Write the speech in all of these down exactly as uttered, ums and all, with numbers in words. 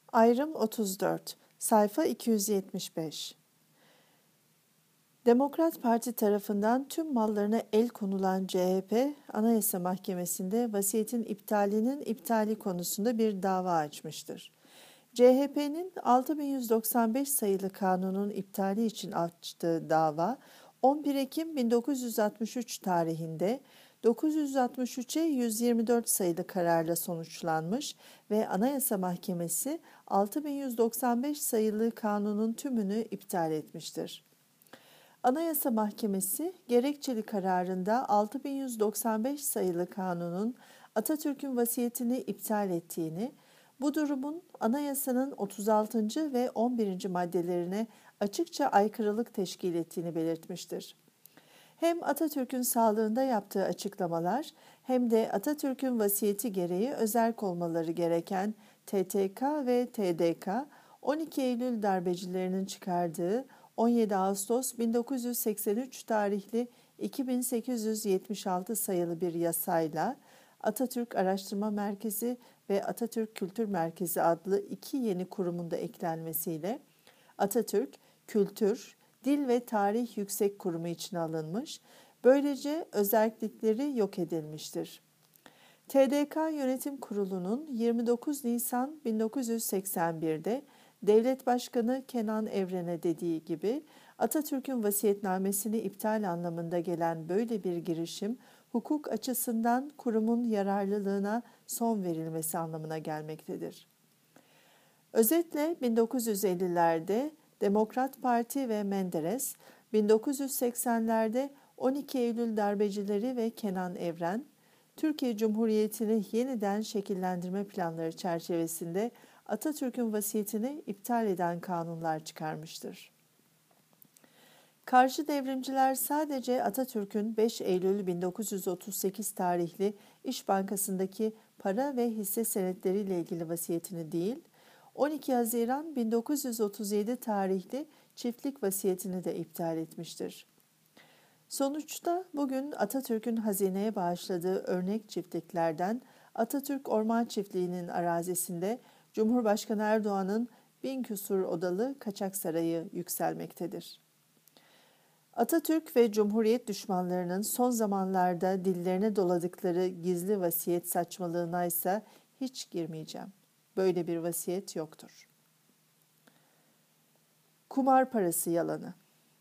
Ayrım otuz dört, sayfa iki yüz yetmiş beş. Demokrat Parti tarafından tüm mallarına el konulan C H P, Anayasa Mahkemesi'nde vasiyetin iptalinin iptali konusunda bir dava açmıştır. C H P'nin altı bin yüz doksan beş sayılı kanunun iptali için açtığı dava, on bir Ekim bin dokuz yüz altmış üç tarihinde dokuz yüz altmış üçe yüz yirmi dört sayılı kararla sonuçlanmış ve Anayasa Mahkemesi altı bin yüz doksan beş sayılı kanunun tümünü iptal etmiştir. Anayasa Mahkemesi gerekçeli kararında altı bin yüz doksan beş sayılı kanunun Atatürk'ün vasiyetini iptal ettiğini, bu durumun anayasanın otuz altıncı ve on birinci maddelerine açıkça aykırılık teşkil ettiğini belirtmiştir. Hem Atatürk'ün sağlığında yaptığı açıklamalar hem de Atatürk'ün vasiyeti gereği özerk olmaları gereken T T K ve T D K, on iki Eylül darbecilerinin çıkardığı on yedi Ağustos bin dokuz yüz seksen üç tarihli iki bin sekiz yüz yetmiş altı sayılı bir yasayla Atatürk Araştırma Merkezi ve Atatürk Kültür Merkezi adlı iki yeni kurumun da eklenmesiyle Atatürk Kültür, Dil ve Tarih Yüksek Kurumu içine alınmış, böylece özerklikleri yok edilmiştir. T D K Yönetim Kurulu'nun yirmi dokuz Nisan bin dokuz yüz seksen bir'de Devlet Başkanı Kenan Evren'e dediği gibi Atatürk'ün vasiyetnamesini iptal anlamında gelen böyle bir girişim, hukuk açısından kurumun yararlılığına son verilmesi anlamına gelmektedir. Özetle bin dokuz yüz elli'lerde Demokrat Parti ve Menderes, bin dokuz yüz seksen'lerde on iki Eylül darbecileri ve Kenan Evren, Türkiye Cumhuriyeti'ni yeniden şekillendirme planları çerçevesinde Atatürk'ün vasiyetini iptal eden kanunlar çıkarmıştır. Karşı devrimciler sadece Atatürk'ün beş Eylül bin dokuz yüz otuz sekiz tarihli İş Bankası'ndaki para ve hisse senetleriyle ilgili vasiyetini değil, on iki Haziran bin dokuz yüz otuz yedi tarihli çiftlik vasiyetini de iptal etmiştir. Sonuçta bugün Atatürk'ün hazineye bağışladığı örnek çiftliklerden Atatürk Orman Çiftliği'nin arazisinde Cumhurbaşkanı Erdoğan'ın bin küsur odalı kaçak sarayı yükselmektedir. Atatürk ve Cumhuriyet düşmanlarının son zamanlarda dillerine doladıkları gizli vasiyet saçmalığına ise hiç girmeyeceğim. Böyle bir vasiyet yoktur. Kumar parası yalanı.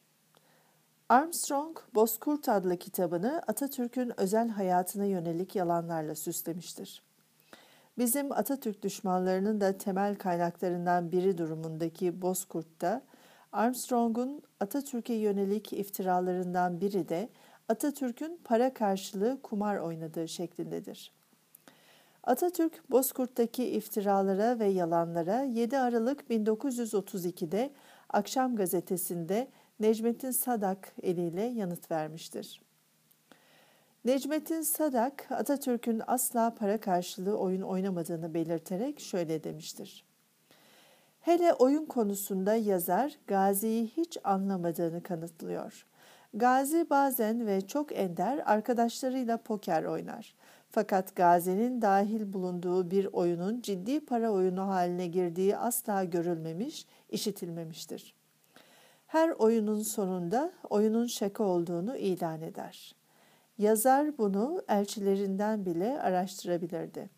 Armstrong, Bozkurt adlı kitabını Atatürk'ün özel hayatına yönelik yalanlarla süslemiştir. Bizim Atatürk düşmanlarının da temel kaynaklarından biri durumundaki Bozkurt'ta, Armstrong'un Atatürk'e yönelik iftiralarından biri de Atatürk'ün para karşılığı kumar oynadığı şeklindedir. Atatürk, Bozkurt'taki iftiralara ve yalanlara yedi Aralık bin dokuz yüz otuz iki'de Akşam Gazetesi'nde Necmettin Sadak eliyle yanıt vermiştir. Necmettin Sadak, Atatürk'ün asla para karşılığı oyun oynamadığını belirterek şöyle demiştir. Hele oyun konusunda yazar Gazi'yi hiç anlamadığını kanıtlıyor. Gazi bazen ve çok ender arkadaşlarıyla poker oynar. Fakat Gazi'nin dahil bulunduğu bir oyunun ciddi para oyunu haline girdiği asla görülmemiş, işitilmemiştir. Her oyunun sonunda oyunun şaka olduğunu ilan eder. Yazar bunu elçilerinden bile araştırabilirdi.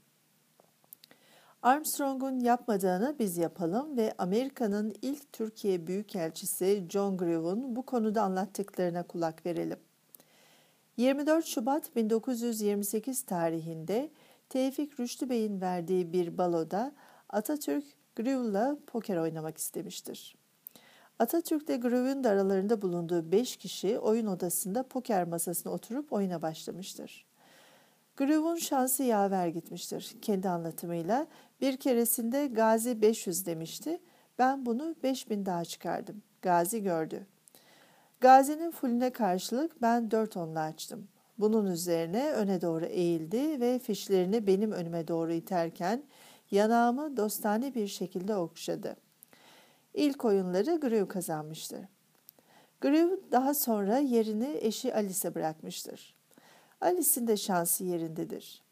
Armstrong'un yapmadığını biz yapalım ve Amerika'nın ilk Türkiye Büyükelçisi John Grieve'un bu konuda anlattıklarına kulak verelim. yirmi dört Şubat bin dokuz yüz yirmi sekiz tarihinde Tevfik Rüştü Bey'in verdiği bir baloda Atatürk Grieve'la poker oynamak istemiştir. Atatürk ile Grieve'in de aralarında bulunduğu beş kişi oyun odasında poker masasına oturup oyuna başlamıştır. Grieve'un şansı yaver gitmiştir. Kendi anlatımıyla bir keresinde Gazi beş yüz demişti. Ben bunu beş bin daha çıkardım. Gazi gördü. Gazi'nin fuline karşılık ben dört onla açtım. Bunun üzerine öne doğru eğildi ve fişlerini benim önüme doğru iterken yanağımı dostane bir şekilde okşadı. İlk oyunları Grieve kazanmıştır. Grieve daha sonra yerini eşi Alice'e bırakmıştır. Alice'in de şansı yerindedir.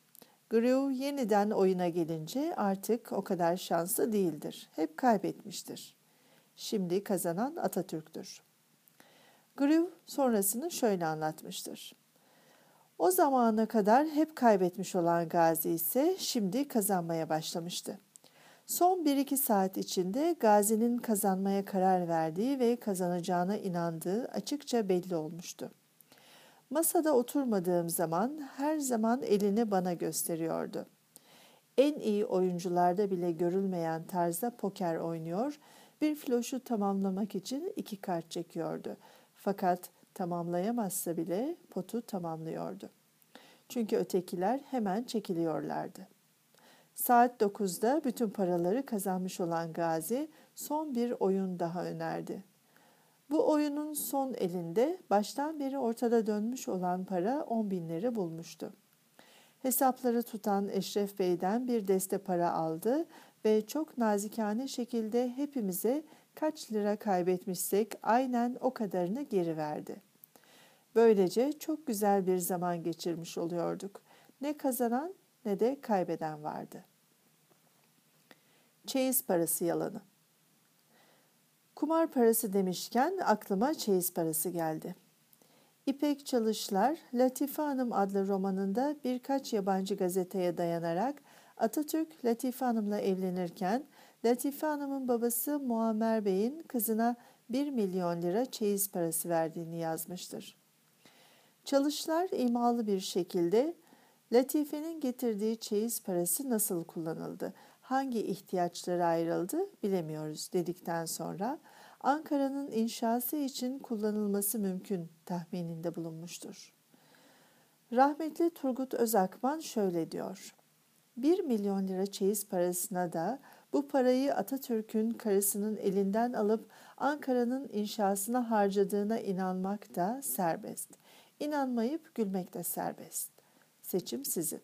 Grew yeniden oyuna gelince artık o kadar şanslı değildir. Hep kaybetmiştir. Şimdi kazanan Atatürk'tür. Grew sonrasını şöyle anlatmıştır. O zamana kadar hep kaybetmiş olan Gazi ise şimdi kazanmaya başlamıştı. Son bir iki saat içinde Gazi'nin kazanmaya karar verdiği ve kazanacağına inandığı açıkça belli olmuştu. Masada oturmadığım zaman her zaman elini bana gösteriyordu. En iyi oyuncularda bile görülmeyen tarzda poker oynuyor, bir floşu tamamlamak için iki kart çekiyordu. Fakat tamamlayamazsa bile potu tamamlıyordu. Çünkü ötekiler hemen çekiliyorlardı. Saat dokuzda bütün paraları kazanmış olan Gazi son bir oyun daha önerdi. Bu oyunun son elinde baştan beri ortada dönmüş olan para on bin lira bulmuştu. Hesapları tutan Eşref Bey'den bir deste para aldı ve çok nazikane şekilde hepimize kaç lira kaybetmişsek aynen o kadarını geri verdi. Böylece çok güzel bir zaman geçirmiş oluyorduk. Ne kazanan ne de kaybeden vardı. Çeyiz parası yalanı. Kumar parası demişken aklıma çeyiz parası geldi. İpek Çalışlar, Latife Hanım adlı romanında birkaç yabancı gazeteye dayanarak Atatürk Latife Hanım'la evlenirken Latife Hanım'ın babası Muammer Bey'in kızına bir milyon lira çeyiz parası verdiğini yazmıştır. Çalışlar imalı bir şekilde Latife'nin getirdiği çeyiz parası nasıl kullanıldı, hangi ihtiyaçlara ayrıldı bilemiyoruz dedikten sonra Ankara'nın inşası için kullanılması mümkün tahmininde bulunmuştur. Rahmetli Turgut Özakman şöyle diyor. Bir milyon lira çeyiz parasına da bu parayı Atatürk'ün karısının elinden alıp Ankara'nın inşasına harcadığına inanmak da serbest. İnanmayıp gülmek de serbest. Seçim sizin.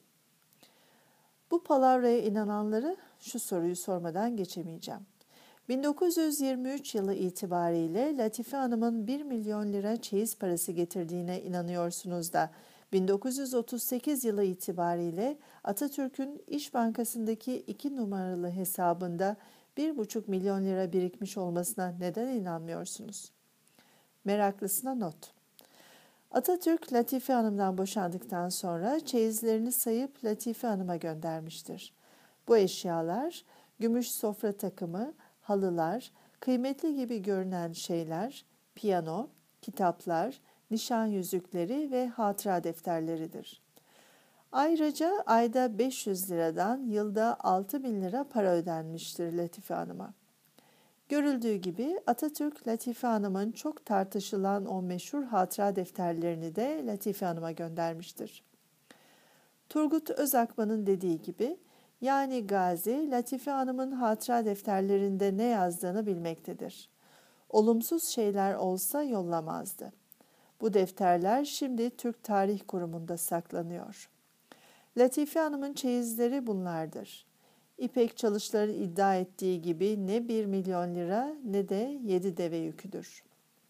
Bu palavraya inananları şu soruyu sormadan geçemeyeceğim. bin dokuz yüz yirmi üç yılı itibariyle Latife Hanım'ın bir milyon lira çeyiz parası getirdiğine inanıyorsunuz da bin dokuz yüz otuz sekiz yılı itibariyle Atatürk'ün İş Bankası'ndaki iki numaralı hesabında bir buçuk milyon lira birikmiş olmasına neden inanmıyorsunuz? Meraklısına not. Atatürk Latife Hanım'dan boşandıktan sonra çeyizlerini sayıp Latife Hanım'a göndermiştir. Bu eşyalar gümüş sofra takımı, halılar, kıymetli gibi görünen şeyler, piyano, kitaplar, nişan yüzükleri ve hatıra defterleridir. Ayrıca ayda beş yüz liradan yılda altı bin lira para ödenmiştir Latife Hanım'a. Görüldüğü gibi Atatürk Latife Hanım'ın çok tartışılan o meşhur hatıra defterlerini de Latife Hanım'a göndermiştir. Turgut Özakman'ın dediği gibi, yani Gazi, Latife Hanım'ın hatıra defterlerinde ne yazdığını bilmektedir. Olumsuz şeyler olsa yollamazdı. Bu defterler şimdi Türk Tarih Kurumu'nda saklanıyor. Latife Hanım'ın çeyizleri bunlardır. İpek Çalışlar'ın iddia ettiği gibi ne bir milyon lira ne de yedi deve yüküdür.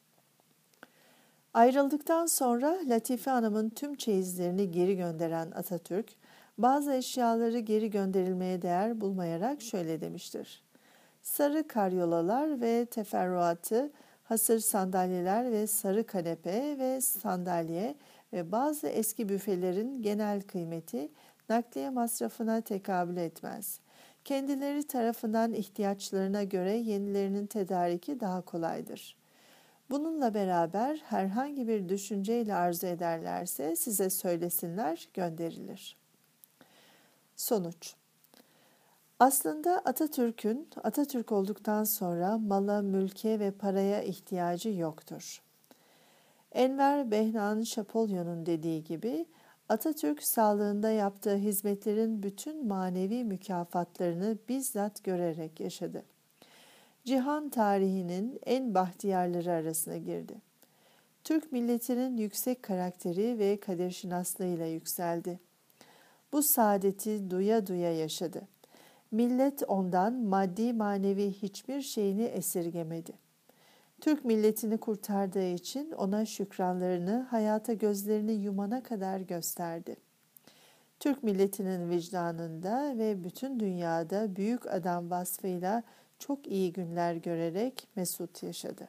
Ayrıldıktan sonra Latife Hanım'ın tüm çeyizlerini geri gönderen Atatürk, bazı eşyaları geri gönderilmeye değer bulmayarak şöyle demiştir. Sarı karyolalar ve teferruatı, hasır sandalyeler ve sarı kanepe ve sandalye ve bazı eski büfelerin genel kıymeti nakliye masrafına tekabül etmez. Kendileri tarafından ihtiyaçlarına göre yenilerinin tedariki daha kolaydır. Bununla beraber herhangi bir düşünceyle arzu ederlerse size söylesinler, gönderilir. Sonuç. Aslında Atatürk'ün Atatürk olduktan sonra mala, mülke ve paraya ihtiyacı yoktur. Enver Behnan Şapolyon'un dediği gibi Atatürk sağlığında yaptığı hizmetlerin bütün manevi mükafatlarını bizzat görerek yaşadı. Cihan tarihinin en bahtiyarları arasına girdi. Türk milletinin yüksek karakteri ve kaderşinaslığıyla yükseldi. Bu saadeti duya duya yaşadı. Millet ondan maddi manevi hiçbir şeyini esirgemedi. Türk milletini kurtardığı için ona şükranlarını hayata gözlerini yumana kadar gösterdi. Türk milletinin vicdanında ve bütün dünyada büyük adam vasfıyla çok iyi günler görerek mesut yaşadı.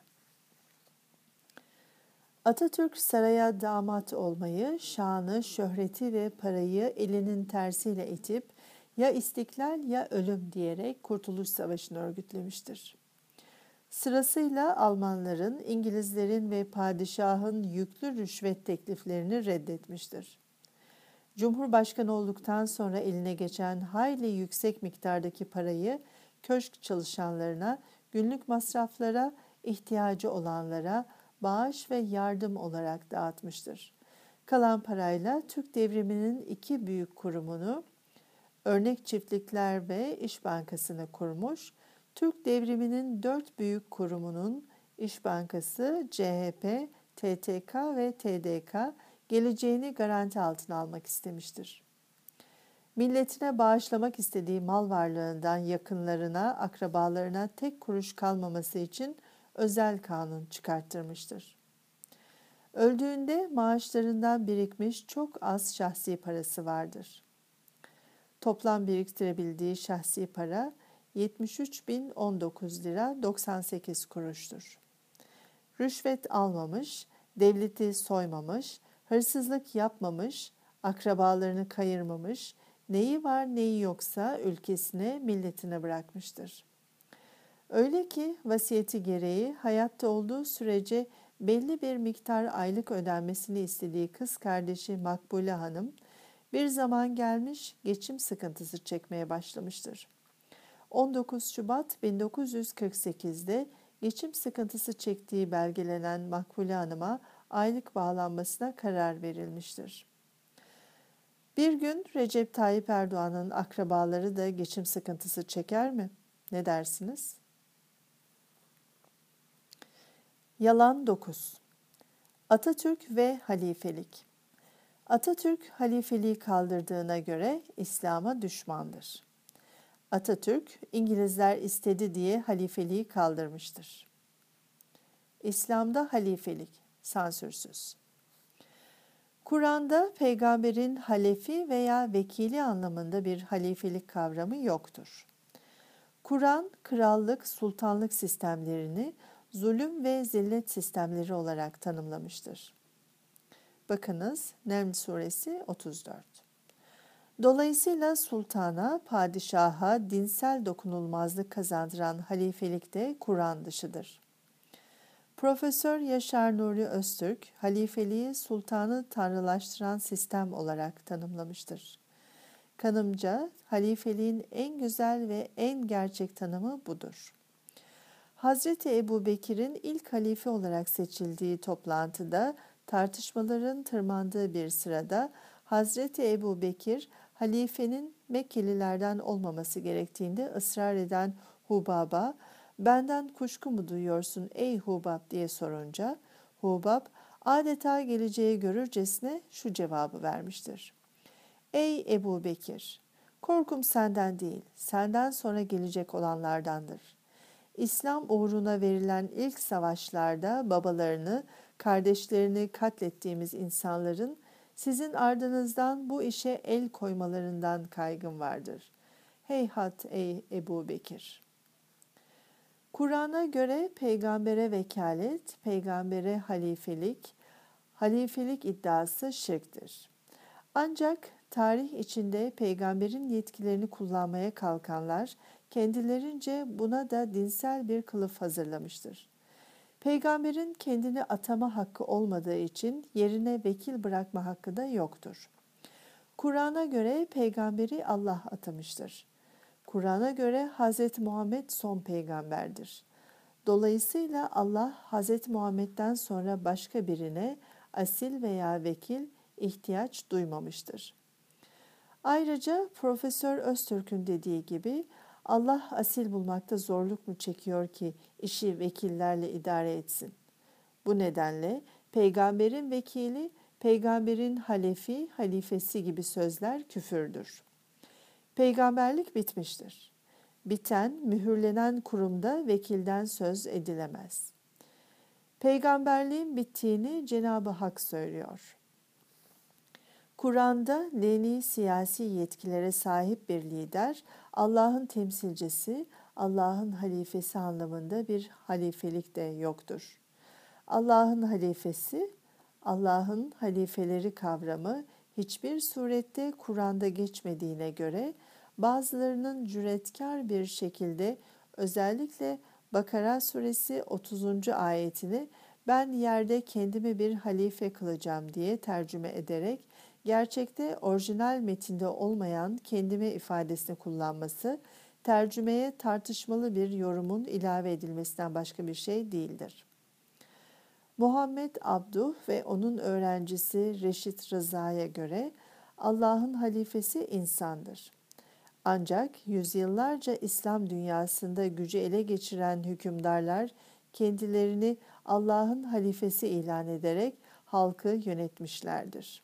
Atatürk saraya damat olmayı, şanı, şöhreti ve parayı elinin tersiyle itip ya istiklal ya ölüm diyerek Kurtuluş Savaşı'nı örgütlemiştir. Sırasıyla Almanların, İngilizlerin ve padişahın yüklü rüşvet tekliflerini reddetmiştir. Cumhurbaşkanı olduktan sonra eline geçen hayli yüksek miktardaki parayı köşk çalışanlarına, günlük masraflara, ihtiyacı olanlara bağış ve yardım olarak dağıtmıştır. Kalan parayla Türk Devrimi'nin iki büyük kurumunu, Örnek Çiftlikler ve İş Bankası'nı kurmuş, Türk Devrimi'nin dört büyük kurumunun İş Bankası, C H P, T T K ve T D K geleceğini garanti altına almak istemiştir. Milletine bağışlamak istediği mal varlığından yakınlarına, akrabalarına tek kuruş kalmaması için özel kanun çıkarttırmıştır. Öldüğünde maaşlarından birikmiş çok az şahsi parası vardır. Toplam biriktirebildiği şahsi para yetmiş üç bin on dokuz lira doksan sekiz kuruştur. Rüşvet almamış, devleti soymamış, hırsızlık yapmamış, akrabalarını kayırmamış, neyi var neyi yoksa ülkesine, milletine bırakmıştır. Öyle ki vasiyeti gereği hayatta olduğu sürece belli bir miktar aylık ödenmesini istediği kız kardeşi Makbule Hanım, bir zaman gelmiş geçim sıkıntısı çekmeye başlamıştır. on dokuz Şubat bin dokuz yüz kırk sekiz'de geçim sıkıntısı çektiği belgelenen Makbule Hanım'a aylık bağlanmasına karar verilmiştir. Bir gün Recep Tayyip Erdoğan'ın akrabaları da geçim sıkıntısı çeker mi? Ne dersiniz? Yalan dokuz. Atatürk ve halifelik. Atatürk halifeliği kaldırdığına göre İslam'a düşmandır. Atatürk, İngilizler istedi diye halifeliği kaldırmıştır. İslam'da halifelik, sansürsüz. Kur'an'da peygamberin halefi veya vekili anlamında bir halifelik kavramı yoktur. Kur'an, krallık, sultanlık sistemlerini zulüm ve zillet sistemleri olarak tanımlamıştır. Bakınız Neml Suresi otuz dört. Dolayısıyla sultana, padişaha dinsel dokunulmazlık kazandıran halifelik de Kur'an dışıdır. Profesör Yaşar Nuri Öztürk, halifeliği sultanı tanrılaştıran sistem olarak tanımlamıştır. Kanımca, halifeliğin en güzel ve en gerçek tanımı budur. Hazreti Ebu Bekir'in ilk halife olarak seçildiği toplantıda tartışmaların tırmandığı bir sırada Hazreti Ebu Bekir, halifenin Mekkelilerden olmaması gerektiğinde ısrar eden Hubab'a, "Benden kuşku mu duyuyorsun ey Hubab?" diye sorunca, Hubab adeta geleceği görürcesine şu cevabı vermiştir: "Ey Ebu Bekir, korkum senden değil, senden sonra gelecek olanlardandır. İslam uğruna verilen ilk savaşlarda babalarını, kardeşlerini katlettiğimiz insanların sizin ardınızdan bu işe el koymalarından kaygım vardır. Heyhat ey Ebu Bekir." Kur'an'a göre peygambere vekalet, peygambere halifelik, halifelik iddiası şirktir. Ancak tarih içinde peygamberin yetkilerini kullanmaya kalkanlar kendilerince buna da dinsel bir kılıf hazırlamıştır. Peygamberin kendini atama hakkı olmadığı için yerine vekil bırakma hakkı da yoktur. Kur'an'a göre peygamberi Allah atamıştır. Kur'an'a göre Hz. Muhammed son peygamberdir. Dolayısıyla Allah Hz. Muhammed'den sonra başka birine asil veya vekil ihtiyaç duymamıştır. Ayrıca Profesör Öztürk'ün dediği gibi Allah asil bulmakta zorluk mu çekiyor ki işi vekillerle idare etsin? Bu nedenle peygamberin vekili, peygamberin halefi, halifesi gibi sözler küfürdür. Peygamberlik bitmiştir. Biten, mühürlenen kurumda vekilden söz edilemez. Peygamberliğin bittiğini Cenab-ı Hak söylüyor. Kur'an'da dini siyasi yetkilere sahip bir lider, Allah'ın temsilcisi, Allah'ın halifesi anlamında bir halifelik de yoktur. Allah'ın halifesi, Allah'ın halifeleri kavramı hiçbir surette Kur'an'da geçmediğine göre bazılarının cüretkar bir şekilde özellikle Bakara suresi otuzuncu ayetini ben yerde kendime bir halife kılacağım diye tercüme ederek gerçekte orijinal metinde olmayan kendime ifadesini kullanması tercümeye tartışmalı bir yorumun ilave edilmesinden başka bir şey değildir. Muhammed Abduh ve onun öğrencisi Reşit Rıza'ya göre Allah'ın halifesi insandır. Ancak yüzyıllarca İslam dünyasında gücü ele geçiren hükümdarlar kendilerini Allah'ın halifesi ilan ederek halkı yönetmişlerdir.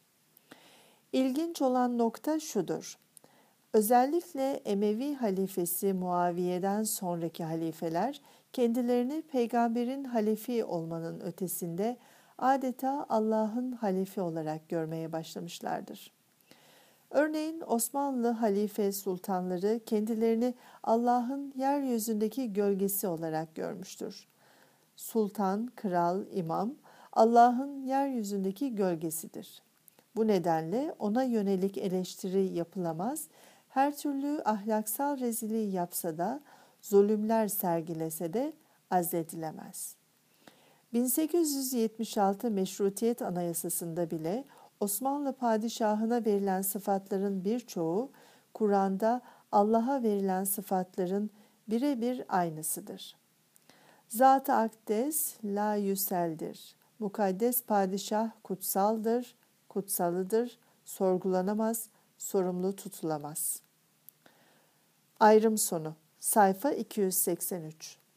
İlginç olan nokta şudur. Özellikle Emevi halifesi Muaviye'den sonraki halifeler kendilerini peygamberin halifi olmanın ötesinde adeta Allah'ın halifi olarak görmeye başlamışlardır. Örneğin Osmanlı halife sultanları kendilerini Allah'ın yeryüzündeki gölgesi olarak görmüştür. Sultan, kral, imam Allah'ın yeryüzündeki gölgesidir. Bu nedenle ona yönelik eleştiri yapılamaz, her türlü ahlaksal rezilliği yapsa da, zulümler sergilese de azzedilemez. bin sekiz yüz yetmiş altı Meşrutiyet Anayasası'nda bile Osmanlı padişahına verilen sıfatların birçoğu Kur'an'da Allah'a verilen sıfatların birebir aynısıdır. Zat-ı akdes la yüseldir. Mukaddes padişah kutsaldır, kutsalıdır, sorgulanamaz, sorumlu tutulamaz. Ayrım sonu. Sayfa iki yüz seksen üç.